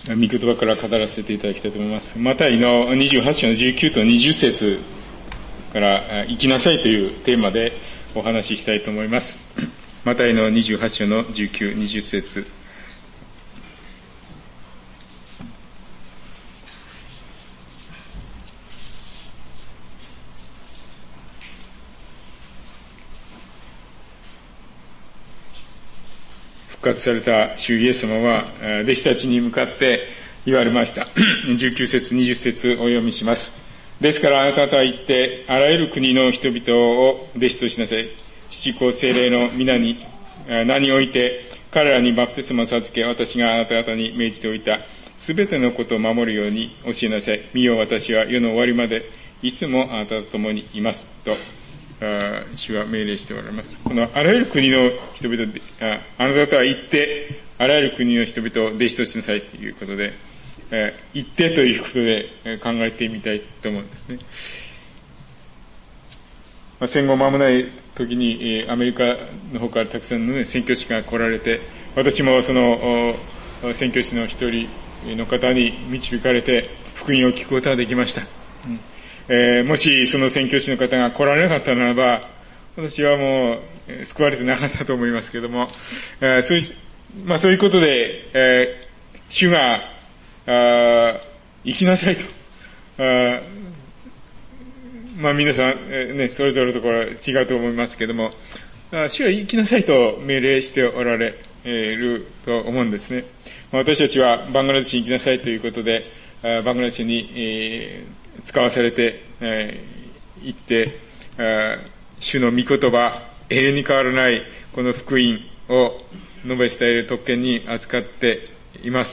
御言葉から語らせていただきたいと思います。マタイの28章の19と20節から生きなさいというテーマでお話ししたいと思います。マタイの28章の19、20節。復活された主イエス様は弟子たちに向かって言われました。19節20節お読みします。ですからあなた方は行ってあらゆる国の人々を弟子としなさい。父子聖霊の皆に名において彼らにバプテスマを授け、私があなた方に命じておいたすべてのことを守るように教えなさい。見よ、私は世の終わりまでいつもあなたと共にいますと主は命令しておられます。このあらゆる国の人々で、あなた方は行ってあらゆる国の人々を弟子としなさいということで、行ってということで考えてみたいと思うんですね。戦後間もない時にアメリカの方からたくさんの、宣教師が来られて、私もその宣教師の一人の方に導かれて福音を聞くことができました。もしその宣教師の方が来られなかったならば、私はもう救われてなかったと思いますけども、そういうことで、主が生きなさいと、皆さん、それぞれのところ違うと思いますけども、主は生きなさいと命令しておられると思うんですね。私たちはバングラデシュに行きなさいということで、バングラデシュに、使わされて、行って、主の御言葉、永遠に変わらないこの福音を述べ伝える特権に扱っています。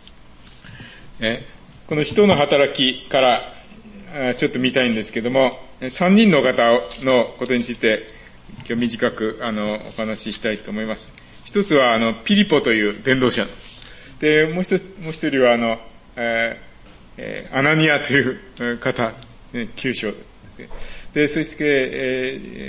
この使徒の働きからちょっと見たいんですけども、3人の方のことについて今日短くお話ししたいと思います。一つはピリポという伝道者で、もう一人はアナニアという方、9章で、そして、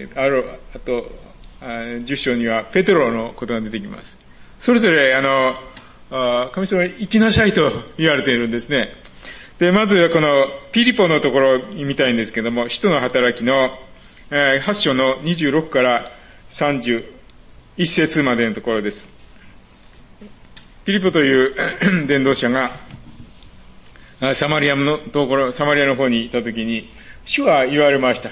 あと、10章にはペテロのことが出てきます。それぞれ、神様に生きなさいと言われているんですね。で、まずこのピリポのところに見たいんですけども、使徒の働きの、8章の26から31節までのところです。ピリポという伝道者が、サマリアの方にいたときに、主は言われました。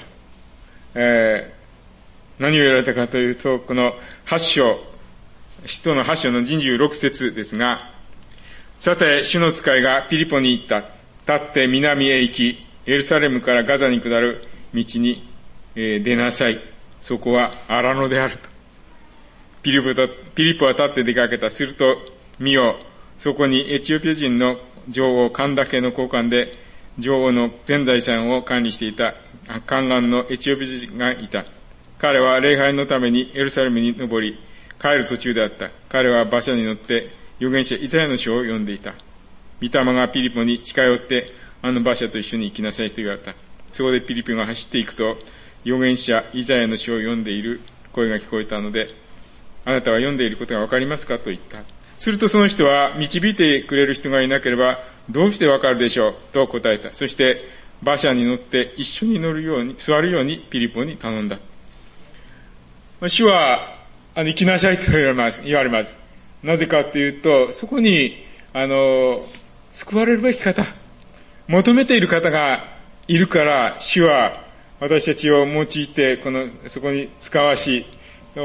何を言われたかというと、この使徒の8章の26節ですが、さて、主の使いがピリポに行った。立って南へ行き、エルサレムからガザに下る道に、出なさい。そこは荒野であると。ピリポは立って出かけた。すると、見よ、そこにエチオピア人の女王カンダケの交換で女王の全財産を管理していた宦官のエチオピア人がいた。彼は礼拝のためにエルサレムに登り、帰る途中であった。彼は馬車に乗って預言者イザヤの書を読んでいた。御霊がピリポに近寄って、あの馬車と一緒に行きなさいと言われた。そこでピリポが走っていくと、預言者イザヤの書を読んでいる声が聞こえたので、あなたは読んでいることがわかりますかと言った。するとその人は、導いてくれる人がいなければどうしてわかるでしょうと答えた。そして馬車に乗って一緒に座るようにピリポに頼んだ。主は行きなさいと言われます。なぜかというと、そこに救われるべき方、求めている方がいるから、主は私たちを用いてそこに使わし、福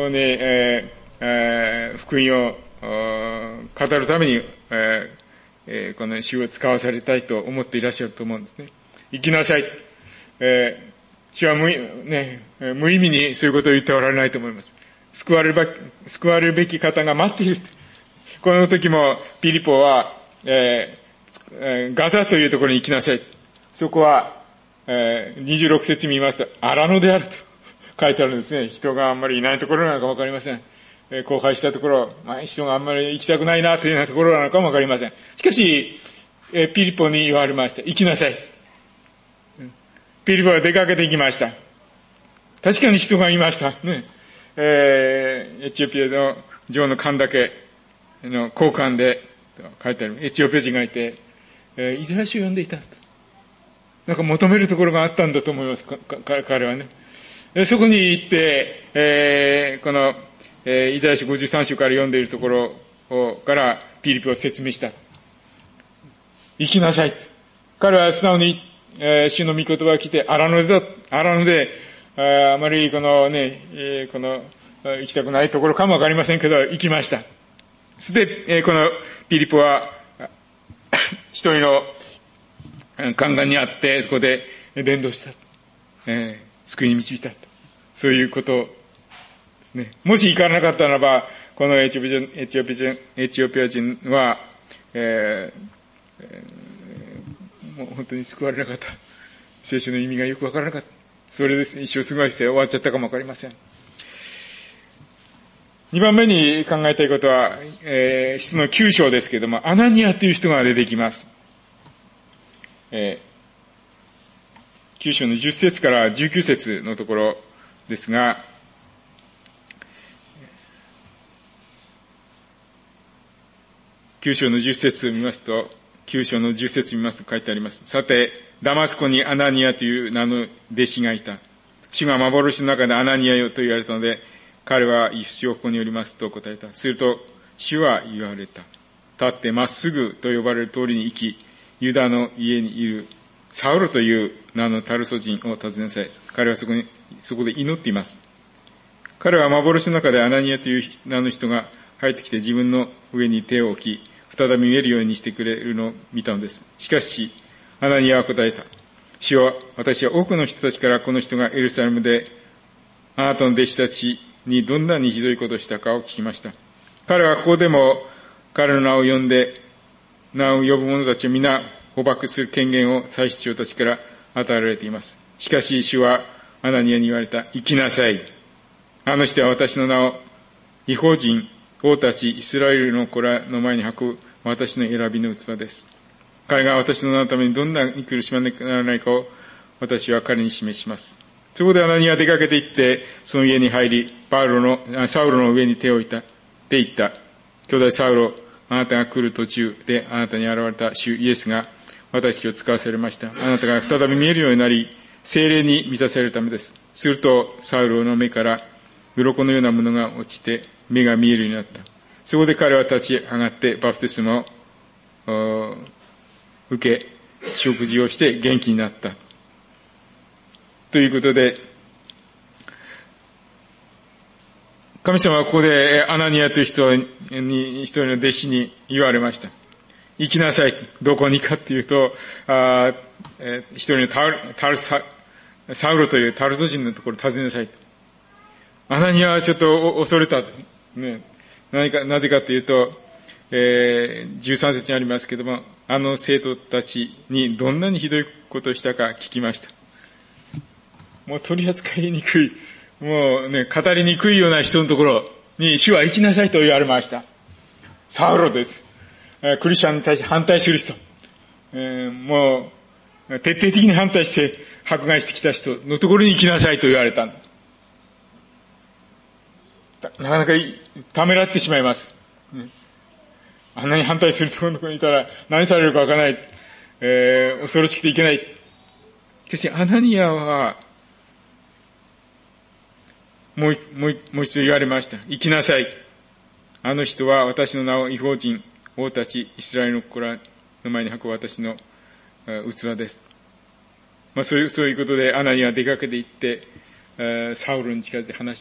音を語るために、この主を使わされたいと思っていらっしゃると思うんですね。生きなさい。主は無意味にそういうことを言っておられないと思います。救われるべき方が待っている。この時もピリポは、ガザというところに行きなさい。そこは、26節見ますと、荒野であると書いてあるんですね。人があんまりいないところなのかわかりません。荒廃したところ、人があんまり行きたくないなというようなところなのかもわかりません。しかし、ピリポに言われました。行きなさい。ピリポは出かけて行きました。確かに人がいました。ね。エチオピアの女王のカンダケの交換で書いてある。エチオピア人がいて、イザヤ書を読んでいた。なんか求めるところがあったんだと思います、彼はね。そこに行って、この、イザヤ書53章から読んでいるところからピリピを説明した。行きなさい。彼は素直に、主の御言葉が来て、荒野で、あまりこのね、行きたくないところかもわかりませんけど、行きました。そして、このピリポは、一人の宦官に会って、そこで伝道した。救いに導いた。そういうことですね。もし行かなかったならば、このエチオピア人は、もう本当に救われなかった。聖書の意味がよくわからなかった。それで一生過ごして終わっちゃったかもわかりません。2番目に考えたいことは、使徒の9章ですけれども、アナニアという人が出てきます。9章の10節から19節のところですが、9章の10節を見ますと、9章の10節を見ますと書いてあります。さて、ダマスコにアナニアという名の弟子がいた。主が幻の中でアナニアよと言われたので、彼は主をここにおりますと答えた。すると、主は言われた。立ってまっすぐと呼ばれる通りに行き、ユダの家にいるサウロという名のタルソ人を訪ねなさい。彼はそこで祈っています。彼は幻の中でアナニアという名の人が入ってきて自分の上に手を置き、再び見えるようにしてくれるのを見たのです。しかし、アナニアは答えた。主は、私は多くの人たちからこの人がエルサレムで、あなたの弟子たちにどんなにひどいことをしたかを聞きました。彼はここでも彼の名を呼ぶ者たちを皆捕獲する権限を祭司長たちから与えられています。しかし主はアナニアに言われた。行きなさい。あの人は私の名を異邦人、王たち、イスラエルの子らの前に運ぶ私の選びの器です。彼が私の名のためにどんなに苦しまなきゃならないかを私は彼に示します。そこでアナニアは出かけて行って、その家に入り、サウロの上に手を置いた。で言った。兄弟サウロ、あなたが来る途中であなたに現れた主イエスが私を使わされました。あなたが再び見えるようになり、聖霊に満たされるためです。すると、サウロの目から鱗のようなものが落ちて、目が見えるようになった。そこで彼は立ち上がってバプテスマを受け、食事をして元気になった。ということで、神様はここでアナニアという一人の弟子に言われました。行きなさい。どこにかっていうと、一人のサウロというタルソ人のところを訪ねなさい。アナニアはちょっと恐れた。ね、なぜかというと、13節にありますけども、あの生徒たちにどんなにひどいことをしたか聞きました。もう取り扱いにくい、もうね、語りにくいような人のところに主は行きなさいと言われました。サウロです。クリスチャンに対して反対する人。もう、徹底的に反対して迫害してきた人のところに行きなさいと言われた。なかなかためらってしまいます。あんなに反対するところにいたら何されるかわからない。恐ろしくていけない。しかし、アナニアは、もう一度言われました。行きなさい。あの人は私の名を異邦人、王たち、イスラエルの子らの前に運ぶ私の器です。そういうことでアナニアは出かけて行って、サウロに近づいて話した。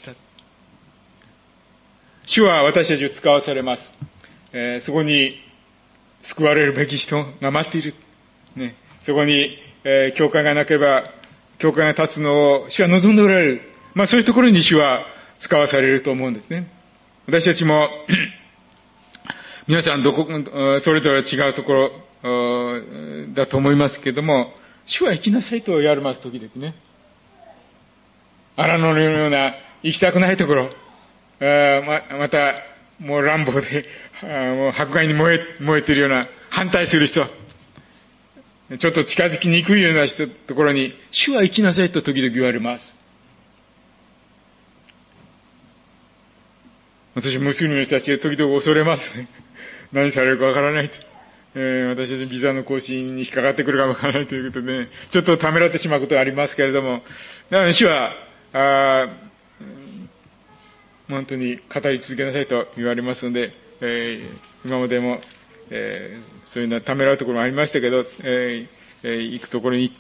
主は私たちを使わされます。そこに救われるべき人が待っている。ね、そこに、教会がなければ、教会が立つのを主は望んでおられる。そういうところに主は使わされると思うんですね。私たちも、皆さんそれぞれ違うところだと思いますけれども、主は行きなさいと言われます、時々ね。荒野のような行きたくないところ、また、もう乱暴で、もう迫害に燃えているような、反対する人、ちょっと近づきにくいようなところに、主は行きなさいと時々言われます。私、ムスリムの人たちが時々恐れますね。 何されるかわからないと。私たちビザの更新に引っかかってくるかもわからないということで、ね、ちょっとためらってしまうことはありますけれども、なので主は、本当に語り続けなさいと言われますので、今までも、そういうのはためらうところもありましたけど、行くところに行って、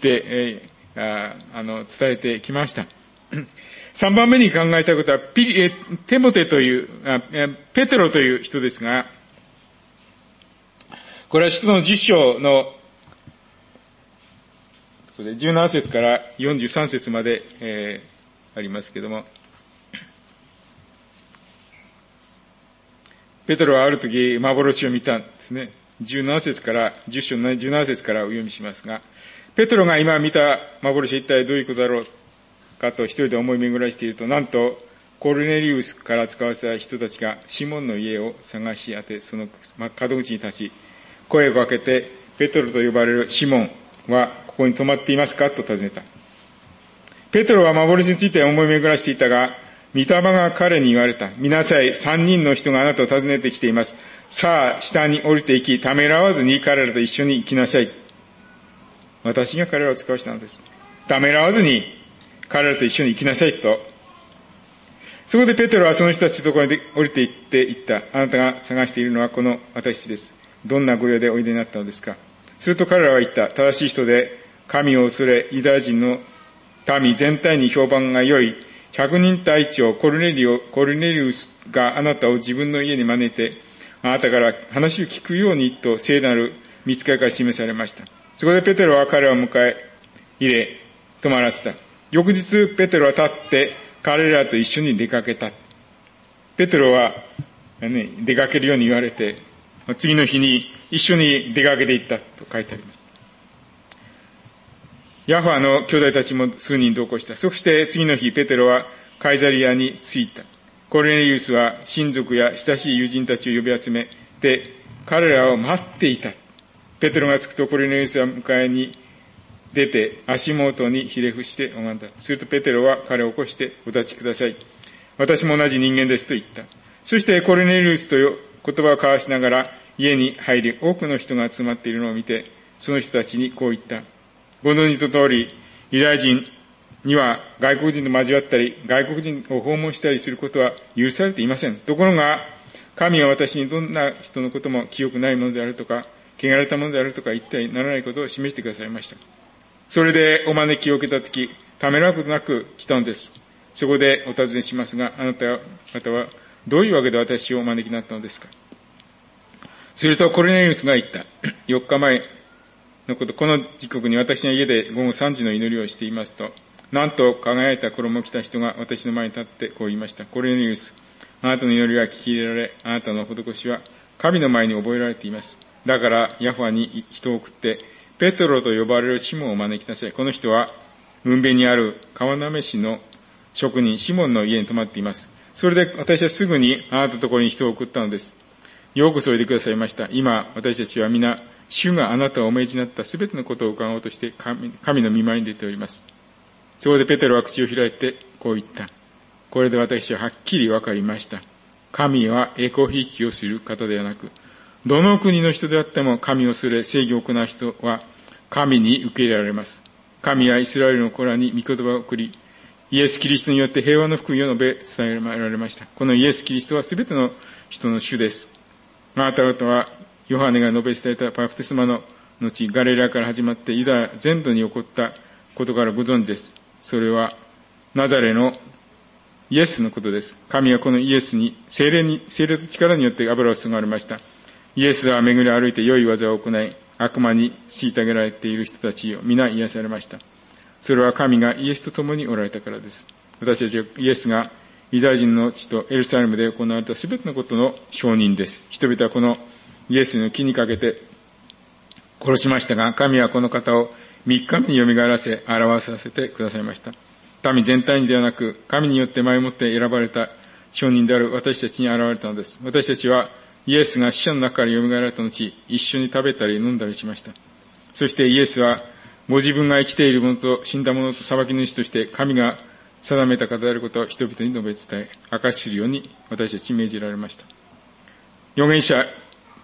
伝えてきました。3番目に考えたことは、テモテという、ペテロという人ですが、これは使徒の10章の17節から43節まで、ありますけれども、ペテロはある時幻を見たんですね。17節から、10章の17節からお読みしますが、ペテロが今見た幻は一体どういうことだろうかと一人で思い巡らしていると、なんと、コルネリウスから使わせた人たちがシモンの家を探し当て、その門口に立ち、声をかけて、ペテロと呼ばれるシモンはここに泊まっていますかと尋ねた。ペテロは幻について思い巡らしていたが、御霊が彼に言われた。見なさい、3人の人があなたを訪ねてきています。さあ、下に降りていき、ためらわずに彼らと一緒に行きなさい。私が彼らを使わしたのです。ためらわずに彼らと一緒に行きなさいと。そこでペテロはその人たちのところに降りて行って言った。あなたが探しているのはこの私です。どんなご用でおいでになったのですか。すると彼らは言った。正しい人で神を恐れ、ユダヤ人の民全体に評判が良い100人隊長コルネリウスがあなたを自分の家に招いて、あなたから話を聞くようにと聖なる見つかりから示されました。そこでペテロは彼らを迎え入れ、泊まらせた。翌日ペテロは立って彼らと一緒に出かけた。ペテロは、出かけるように言われて、次の日に一緒に出かけていったと書いてあります。ヤファの兄弟たちも数人同行した。そして次の日ペテロはカイザリアに着いた。コルネリウスは親族や親しい友人たちを呼び集めて彼らを待っていた。ペテロが着くとコルネリウスは迎えに出て足元にひれ伏して拝んだ。するとペテロは彼を起こしてお立ちください。私も同じ人間ですと言った。そしてコルネリウスと言葉を交わしながら家に入り多くの人が集まっているのを見てその人たちにこう言った。ご存知の通りユダヤ人には外国人と交わったり外国人を訪問したりすることは許されていません。ところが神は私にどんな人のことも清くないものであるとか汚れたものであるとか言ってはならないことを示してくださいました。それでお招きを受けたときためらうことなく来たのです。そこでお尋ねしますが、あなた方はどういうわけで私をお招きになったのですか。するとコルネリウスが言った。4日前のこと、この時刻に私の家で午後3時の祈りをしていますと、なんと輝いた衣を着た人が私の前に立ってこう言いました。コルネリウス、あなたの祈りは聞き入れられ、あなたの施しは神の前に覚えられています。だからヤファに人を送って、ペテロと呼ばれるシモンを招きなさい。この人は海辺にある川滑市の職人シモンの家に泊まっています。それで私はすぐにあなたのところに人を送ったのです。よくそれでくださいました。今私たちは皆主があなたをお命じになったすべてのことを伺おうとして神の御前に出ております。そこでペテロは口を開いてこう言った。これで私ははっきり分かりました。神は栄光ひいきをする方ではなく、どの国の人であっても神を恐れ正義を行う人は神に受け入れられます。神はイスラエルの子らに御言葉を送り、イエス・キリストによって平和の福音を述べ伝えられました。このイエス・キリストはすべての人の主です。あなた方はヨハネが述べ伝えたバプテスマの後、ガリラヤから始まってユダヤ全土に起こったことからご存知です。それはナザレのイエスのことです。神はこのイエスに聖霊と力によって油を注がれました。イエスは巡り歩いて良い技を行い、悪魔に虐げられている人たちを皆癒されました。それは神がイエスと共におられたからです。私たちはイエスがユダヤ人の地とエルサレムで行われたすべてのことの証人です。人々はこのイエスの木にかけて殺しましたが、神はこの方を3日目によみがえらせ、表させてくださいました。民全体にではなく、神によって前もって選ばれた証人である私たちに現れたのです。私たちはイエスが死者の中からよみがえられた後、一緒に食べたり飲んだりしました。そしてイエスは、ご自分が生きている者と死んだ者と裁き主として神が定めた方であることを人々に述べ伝え、明かしするように私たちに命じられました。預言者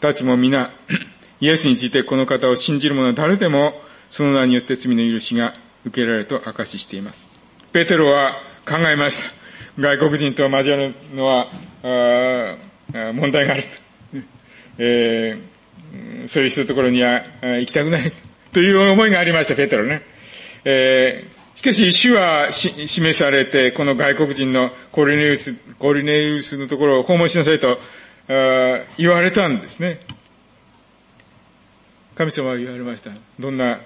たちも皆、イエスについてこの方を信じる者は誰でも、その名によって罪の許しが受けられると証ししています。ペテロは考えました。外国人と交わるのは、問題があると。そういう人のところには行きたくないという思いがありました、ペテロね。しかし、主は示されて、この外国人のコルネリウスのところを訪問しなさいと言われたんですね。神様は言われました。どんな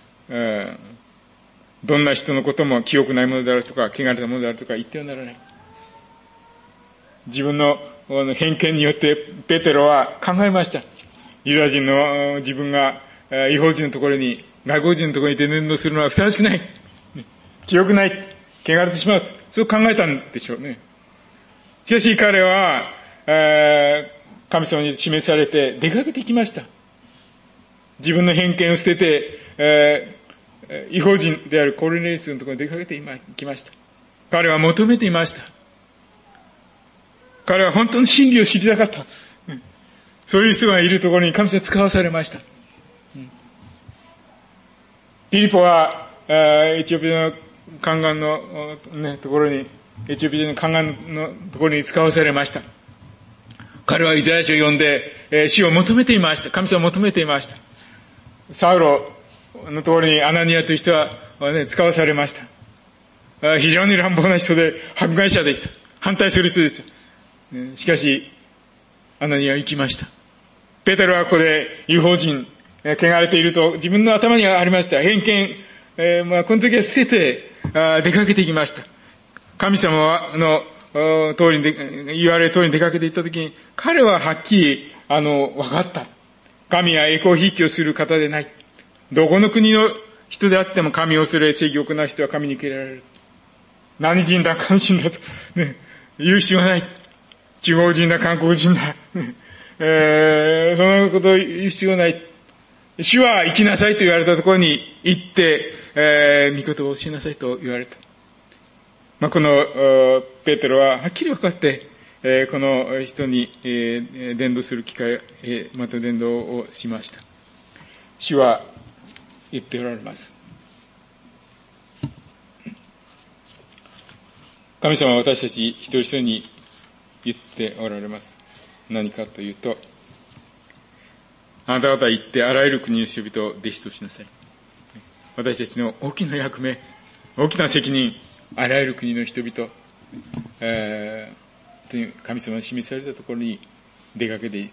人のことも清くないものであるとか、汚れたものであるとか言ってはならない。自分の偏見によってペテロは考えました。ユダヤ人の自分が異邦人のところに、外国人のところに伝道するのはふさわしくない。清くない。汚れてしまう。そう考えたんでしょうね。しかし彼は、神様に示されて出かけてきました。自分の偏見を捨てて、異邦人であるコルネリウスのところに出かけてきました。彼は求めていました。彼は本当に真理を知りたかった。そういう人がいるところに神様使わされました。ピリポは、エチオピアの宦官の、ところに、エチオピアの宦官のところに使わされました。彼はイザヤ書を読んで、主を求めていました。神様を求めていました。サウロのところにアナニアという人は、使わされました。非常に乱暴な人で、迫害者でした。反対する人でした。しかし、アナニアは行きました。ペテロはここで異邦人、汚れていると自分の頭にありました。偏見、この時は捨てて、出かけていきました。神様の通りに、言われる通りに出かけていった時に、彼ははっきり、分かった。神は栄光ひいきをする方でない。どこの国の人であっても神を恐れ、正義を行う人は神に受けられる。何人だ、関心だと、言う必要がない。地方人だ、韓国人だ。そんなことを言う必要がない。主は行きなさいと言われたところに行って、御言葉を教えなさいと言われた。このペテロははっきり分かって、この人に、伝道する機会、また伝道をしました。主は言っておられます。神様は私たち一人一人に言っておられます。何かというと、あなた方行ってあらゆる国の人々を弟子としなさい。私たちの大きな役目、大きな責任、あらゆる国の人々、神様に示されたところに出かけて行って、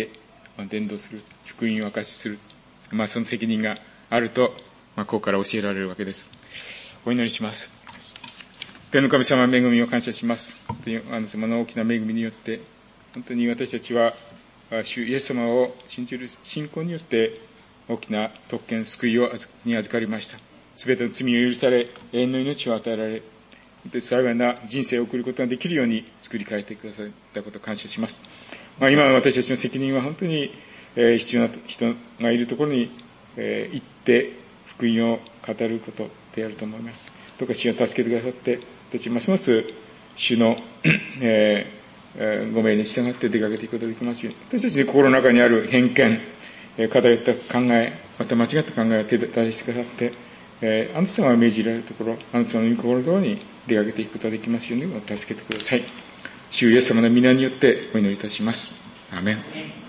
伝道する、福音を明かしする、その責任があると、ここから教えられるわけです。お祈りします。天の神様、恵みを感謝します。あなた様の大きな恵みによって、本当に私たちは、主イエス様を信じる信仰によって、大きな特権、救いに預かりました。すべての罪を許され、永遠の命を与えられ、幸いな人生を送ることができるように作り変えてくださったことを感謝します。今の私たちの責任は本当に、必要な人がいるところに、行って福音を語ることであると思います。どうか主が助けてくださって、私ますます主の、ご命令に従って出かけていくことができますように、私たちの心の中にある偏見、偏った考え、また間違った考えを手出してくださって、あなた様が命じられるところ、あなた様の御心のところに出かけていくことができますように助けてください。主イエス様の皆によってお祈りいたします。アーメン。